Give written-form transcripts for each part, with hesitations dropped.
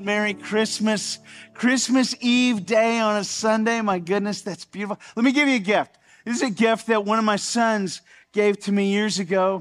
Merry Christmas. Christmas Eve day on a Sunday. My goodness, that's beautiful. Let me give you a gift. This is a gift that one of my sons gave to me years ago.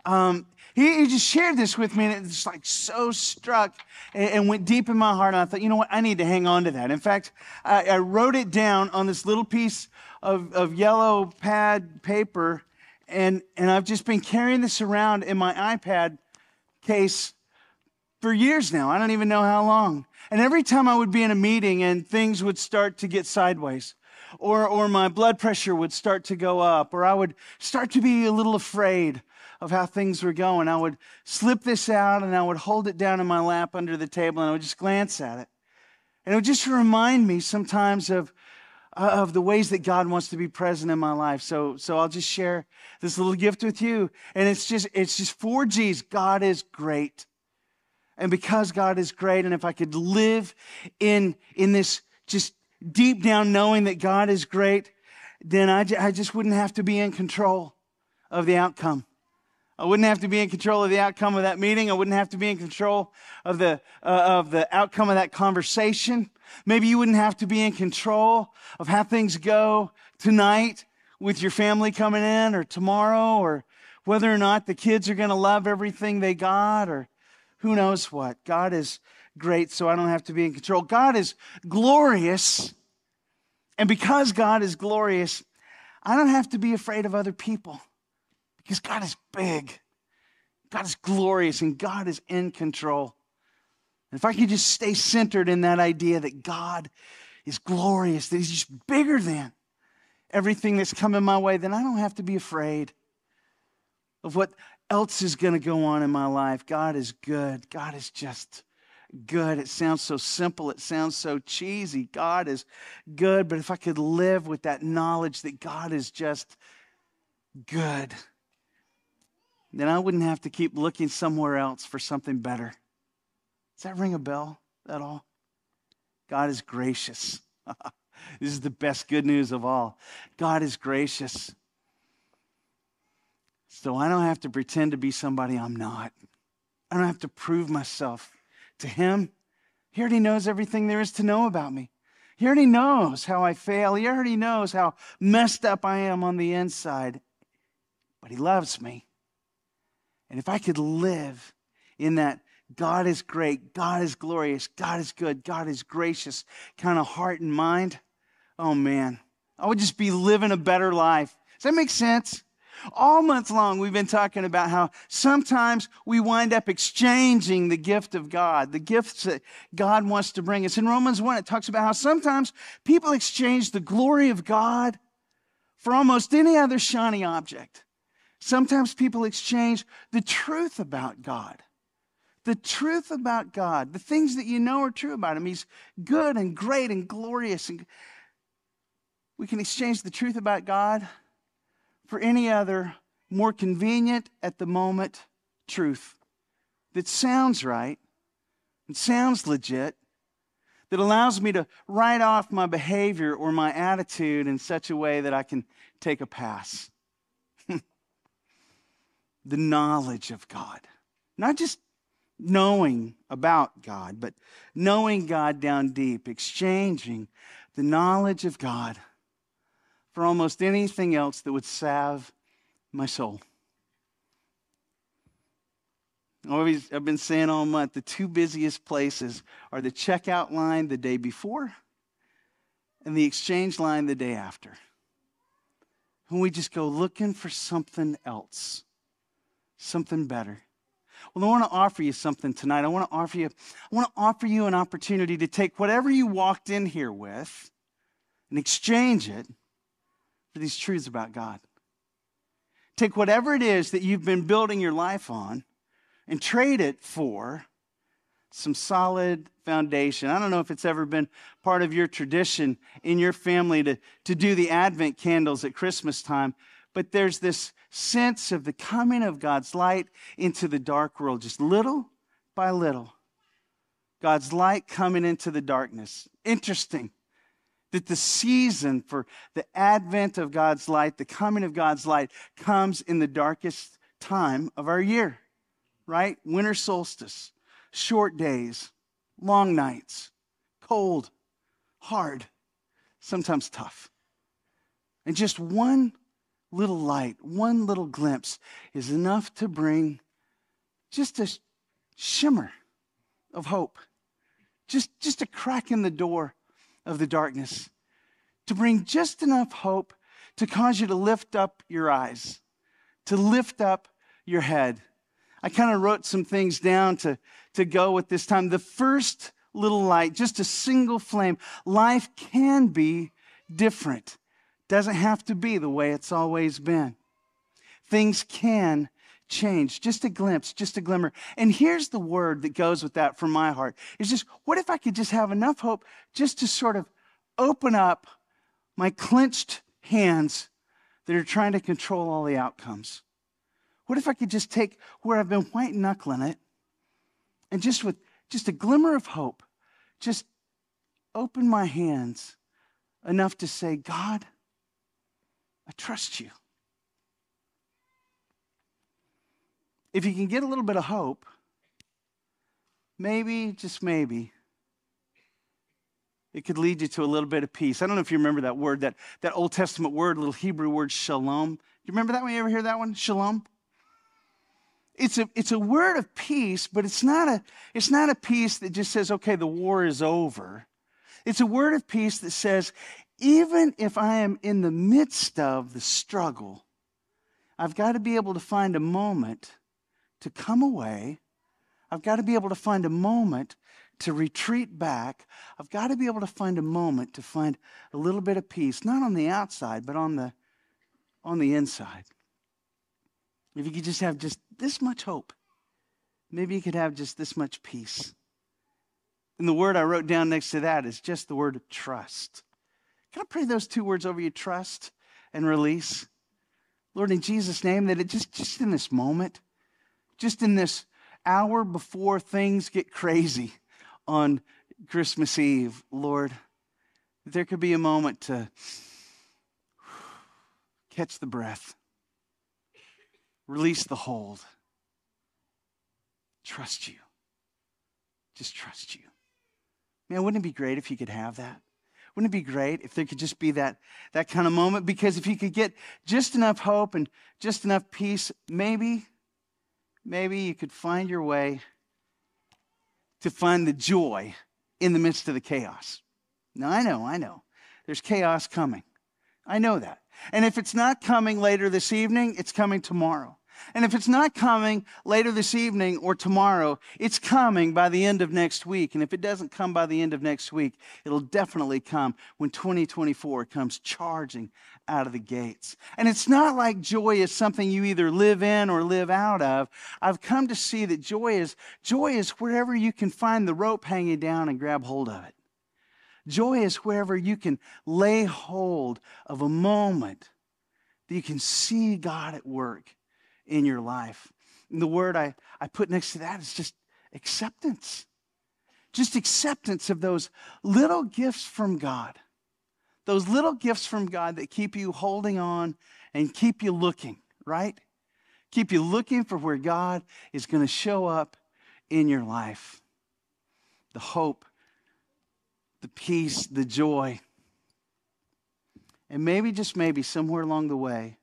He just shared this with me, and it just like so struck and went deep in my heart. And I thought, you know what? I need to hang on to that. In fact, I wrote it down on this little piece of yellow pad paper, and I've just been carrying this around in my iPad case for years now. I don't even know how long. And every time I would be in a meeting and things would start to get sideways, or my blood pressure would start to go up, or I would start to be a little afraid of how things were going, I would slip this out and I would hold it down in my lap under the table and I would just glance at it. And it would just remind me sometimes of the ways that God wants to be present in my life. So I'll just share this little gift with you. And it's just 4 G's. God is great. And because God is great, and if I could live in this just deep down knowing that God is great, then I just wouldn't have to be in control of the outcome. I wouldn't have to be in control of the outcome of that meeting. I wouldn't have to be in control of the outcome of that conversation. Maybe you wouldn't have to be in control of how things go tonight with your family coming in, or tomorrow, or whether or not the kids are going to love everything they got, or who knows what. God is great, so I don't have to be in control. God is glorious, and because God is glorious, I don't have to be afraid of other people, because God is big, God is glorious, and God is in control. And if I could just stay centered in that idea that God is glorious, that He's just bigger than everything that's coming my way, then I don't have to be afraid of what else is going to go on in my life. God is good. God is just good. It sounds so simple. It sounds so cheesy. God is good. But if I could live with that knowledge that God is just good, then I wouldn't have to keep looking somewhere else for something better. Does that ring a bell at all? God is gracious. This is the best good news of all. God is gracious. So I don't have to pretend to be somebody I'm not. I don't have to prove myself to Him. He already knows everything there is to know about me. He already knows how I fail. He already knows how messed up I am on the inside. But He loves me. And if I could live in that God is great, God is glorious, God is good, God is gracious kind of heart and mind, oh man, I would just be living a better life. Does that make sense? All month long, we've been talking about how sometimes we wind up exchanging the gift of God, the gifts that God wants to bring us. In Romans 1, it talks about how sometimes people exchange the glory of God for almost any other shiny object. Sometimes people exchange the truth about God. The truth about God, the things that you know are true about Him. He's good and great and glorious. And we can exchange the truth about God for any other more convenient at the moment truth that sounds right and sounds legit, that allows me to write off my behavior or my attitude in such a way that I can take a pass. The knowledge of God. Not just knowing about God, but knowing God down deep, exchanging the knowledge of God for almost anything else that would salve my soul. I've been saying all month, the 2 busiest places are the checkout line the day before and the exchange line the day after. When we just go looking for something else, something better. Well, I want to offer you something tonight. I want to offer you an opportunity to take whatever you walked in here with and exchange it for these truths about God. Take whatever it is that you've been building your life on and trade it for some solid foundation. I don't know if it's ever been part of your tradition in your family to do the Advent candles at Christmas time, but there's this sense of the coming of God's light into the dark world, just little by little. God's light coming into the darkness. Interesting that the season for the advent of God's light, the coming of God's light, comes in the darkest time of our year, right? Winter solstice, short days, long nights, cold, hard, sometimes tough. And just one little light, one little glimpse is enough to bring just a shimmer of hope, just a crack in the door of the darkness, to bring just enough hope to cause you to lift up your eyes, to lift up your head. I kind of wrote some things down to go with this time. The first little light, just a single flame. Life can be different. Doesn't have to be the way it's always been. Things can change. Just a glimpse, just a glimmer. And here's the word that goes with that from my heart. It's just, what if I could just have enough hope just to sort of open up my clenched hands that are trying to control all the outcomes? What if I could just take where I've been white knuckling it and just with just a glimmer of hope, just open my hands enough to say, God, I trust you. If you can get a little bit of hope, maybe, just maybe, it could lead you to a little bit of peace. I don't know if you remember that word, that Old Testament word, little Hebrew word, shalom. You remember that one? You ever hear that one? Shalom? It's a word of peace, but it's not a peace that just says, okay, the war is over. It's a word of peace that says, even if I am in the midst of the struggle, I've got to be able to find a moment to come away. I've got to be able to find a moment to retreat back. I've got to be able to find a moment to find a little bit of peace, not on the outside, but on the inside. If you could just have just this much hope, maybe you could have just this much peace. And the word I wrote down next to that is just the word trust. Can I pray those two words over you, trust and release? Lord, in Jesus' name, that it just in this moment, just in this hour before things get crazy on Christmas Eve, Lord, there could be a moment to catch the breath, release the hold, trust you, just trust you. Man, wouldn't it be great if you could have that? Wouldn't it be great if there could just be that kind of moment? Because if you could get just enough hope and just enough peace, maybe you could find your way to find the joy in the midst of the chaos. Now, I know. There's chaos coming. I know that. And if it's not coming later this evening, it's coming tomorrow. And if it's not coming later this evening or tomorrow, it's coming by the end of next week. And if it doesn't come by the end of next week, it'll definitely come when 2024 comes charging out of the gates. And it's not like joy is something you either live in or live out of. I've come to see that joy is wherever you can find the rope hanging down and grab hold of it. Joy is wherever you can lay hold of a moment that you can see God at work in your life. And the word I put next to that is just acceptance. Just acceptance of those little gifts from God. Those little gifts from God that keep you holding on and keep you looking, right? Keep you looking for where God is going to show up in your life. The hope, the peace, the joy. And maybe, just maybe, somewhere along the way,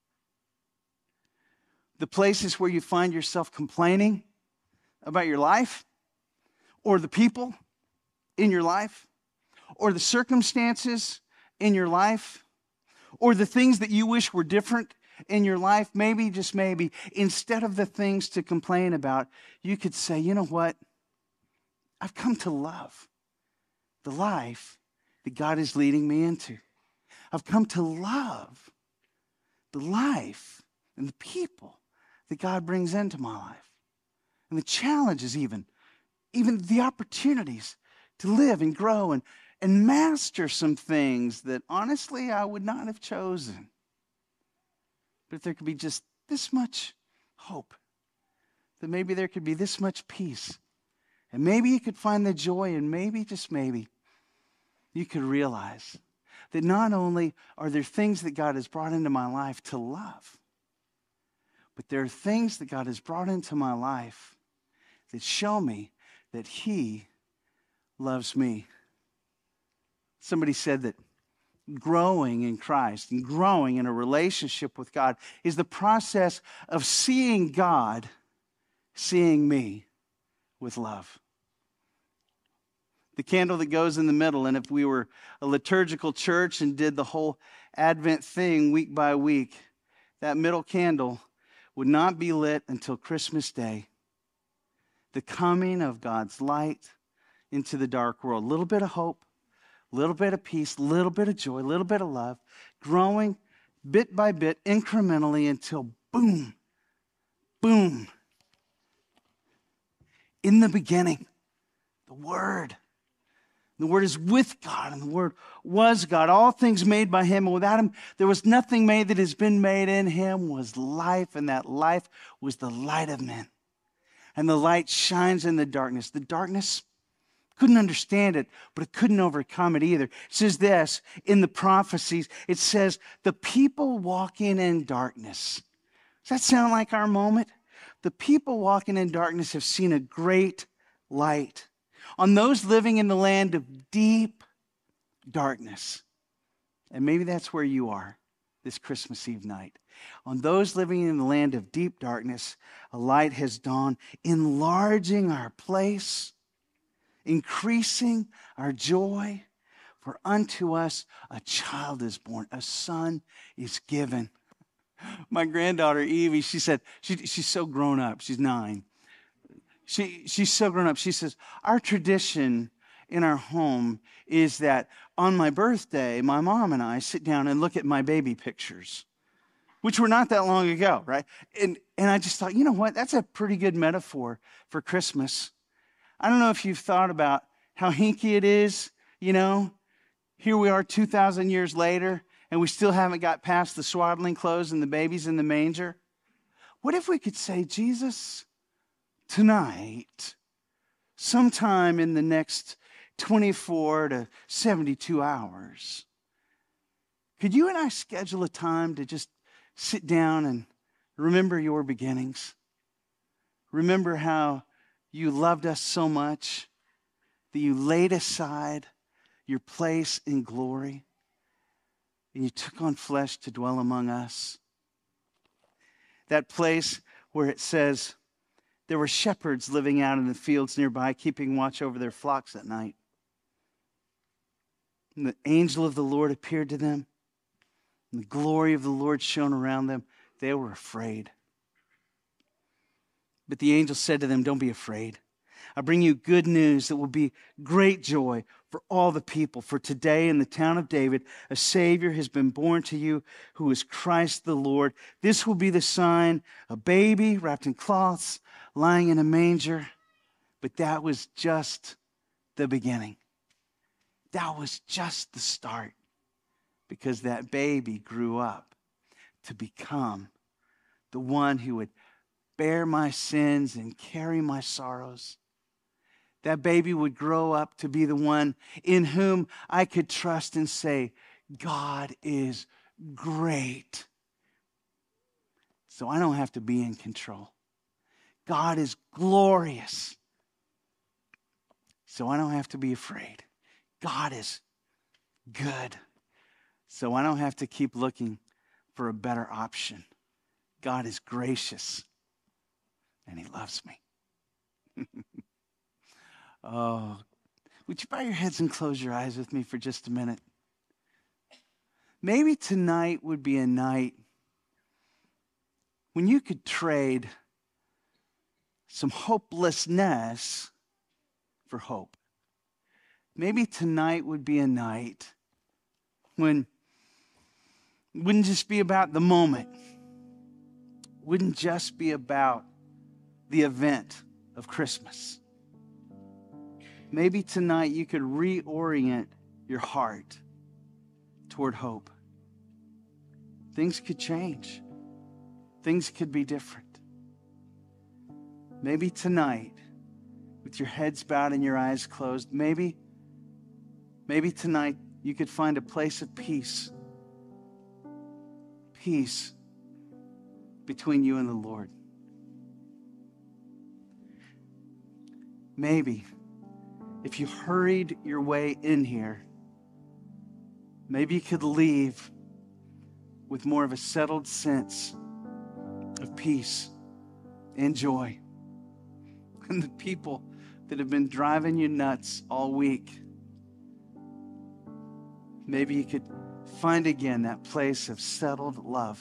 the places where you find yourself complaining about your life, or the people in your life, or the circumstances in your life, or the things that you wish were different in your life, maybe, just maybe, instead of the things to complain about, you could say, you know what? I've come to love the life that God is leading me into. I've come to love the life and the people that God brings into my life. And the challenges even the opportunities to live and grow and master some things that honestly I would not have chosen. But if there could be just this much hope, that maybe there could be this much peace, and maybe you could find the joy, and maybe, just maybe, you could realize that not only are there things that God has brought into my life to love, but there are things that God has brought into my life that show me that He loves me. Somebody said that growing in Christ and growing in a relationship with God is the process of seeing God, seeing me with love. The candle that goes in the middle, and if we were a liturgical church and did the whole Advent thing week by week, that middle candle would not be lit until Christmas Day. The coming of God's light into the dark world. A little bit of hope, a little bit of peace, a little bit of joy, a little bit of love, growing bit by bit, incrementally until boom, boom. In the beginning, the Word. The Word is with God, and the Word was God. All things made by Him, and without Him, there was nothing made that has been made. In Him was life, and that life was the light of men. And the light shines in the darkness. The darkness couldn't understand it, but it couldn't overcome it either. It says this in the prophecies. It says, the people walking in darkness. Does that sound like our moment? The people walking in darkness have seen a great light. On those living in the land of deep darkness. And maybe that's where you are this Christmas Eve night. On those living in the land of deep darkness, a light has dawned, enlarging our place, increasing our joy. For unto us a child is born, a son is given. My granddaughter, Evie, she said, she's so grown up. She's 9. She's so grown up. She says, our tradition in our home is that on my birthday, my mom and I sit down and look at my baby pictures, which were not that long ago, right? And I just thought, you know what? That's a pretty good metaphor for Christmas. I don't know if you've thought about how hinky it is, you know? Here we are 2,000 years later, and we still haven't got past the swaddling clothes and the babies in the manger. What if we could say, Jesus, tonight, sometime in the next 24 to 72 hours, could you and I schedule a time to just sit down and remember your beginnings? Remember how you loved us so much that you laid aside your place in glory and you took on flesh to dwell among us. That place where it says there were shepherds living out in the fields nearby, keeping watch over their flocks at night. And the angel of the Lord appeared to them, and the glory of the Lord shone around them. They were afraid. But the angel said to them, don't be afraid. I bring you good news that will be great joy for all the people. For today in the town of David, a Savior has been born to you, who is Christ the Lord. This will be the sign, a baby wrapped in cloths, lying in a manger. But that was just the beginning. That was just the start. Because that baby grew up to become the one who would bear my sins and carry my sorrows. That baby would grow up to be the one in whom I could trust and say, God is great. So I don't have to be in control. God is glorious. So I don't have to be afraid. God is good. So I don't have to keep looking for a better option. God is gracious. And He loves me. Oh, would you bow your heads and close your eyes with me for just a minute? Maybe tonight would be a night when you could trade some hopelessness for hope. Maybe tonight would be a night when it wouldn't just be about the moment. It wouldn't just be about the event of Christmas. Maybe tonight you could reorient your heart toward hope. Things could change. Things could be different. Maybe tonight, with your heads bowed and your eyes closed, maybe tonight you could find a place of peace. Peace between you and the Lord. if you hurried your way in here, maybe you could leave with more of a settled sense of peace and joy. And the people that have been driving you nuts all week, maybe you could find again that place of settled love.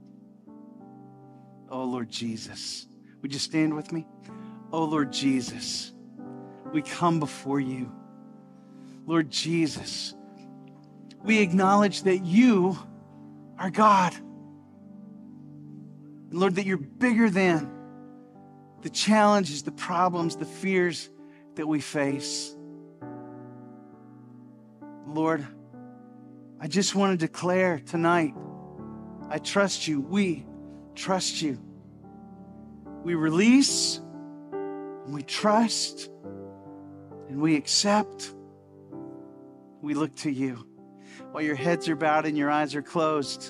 Oh, Lord Jesus. Would you stand with me? Oh, Lord Jesus, we come before you. Lord Jesus, we acknowledge that you are God. And Lord, that you're bigger than the challenges, the problems, the fears that we face. Lord, I just want to declare tonight, I trust you. We trust you. We release, and we trust, and we accept. We look to you. While your heads are bowed and your eyes are closed,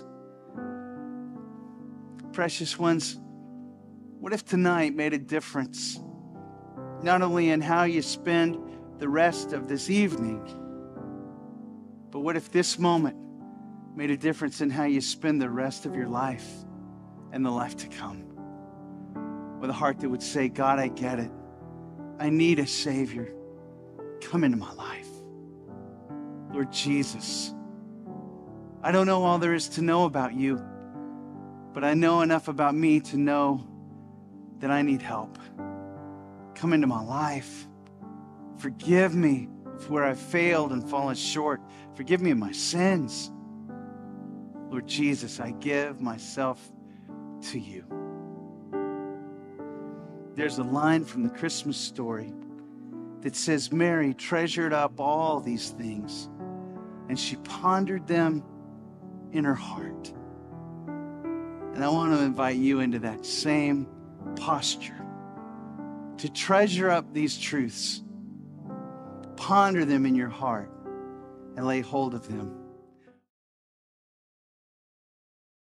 precious ones, what if tonight made a difference? Not only in how you spend the rest of this evening, but what if this moment made a difference in how you spend the rest of your life and the life to come? With a heart that would say, God, I get it. I need a Savior. Come into my life. Lord Jesus, I don't know all there is to know about you, but I know enough about me to know that I need help. Come into my life. Forgive me for where I've failed and fallen short. Forgive me of my sins. Lord Jesus, I give myself to you. There's a line from the Christmas story that says, Mary treasured up all these things, and she pondered them in her heart. And I want to invite you into that same posture, to treasure up these truths, ponder them in your heart, and lay hold of them.